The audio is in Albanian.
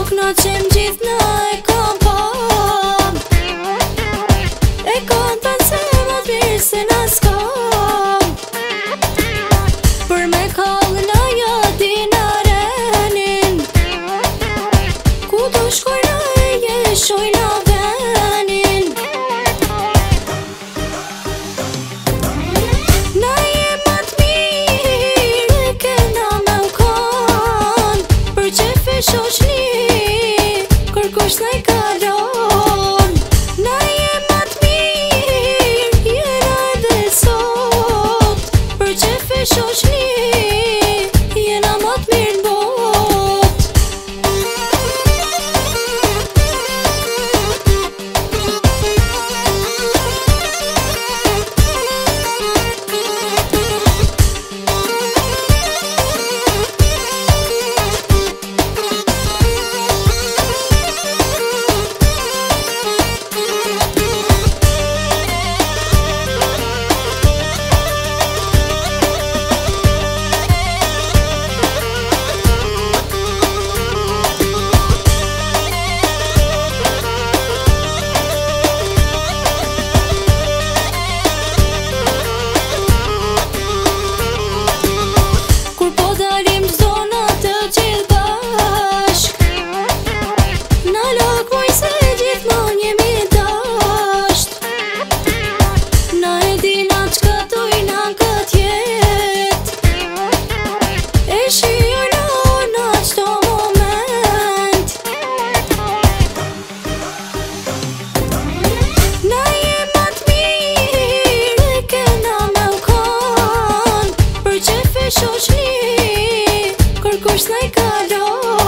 Knaqem gjithë e kam pa. E kanë thënë se më mirë se na s'kam. Për me kallën aja din arenin, ku do shkojna e jeshojna venin. Na jema t'mirë e kena me u kanë, për qef e shoqni kërkosh n'aj kalon. Na jema t'mirë, jena edhe sot, për qef e shoqni jena ma t'mirë n'bot. Shoqni kërkosh n'aj kalon.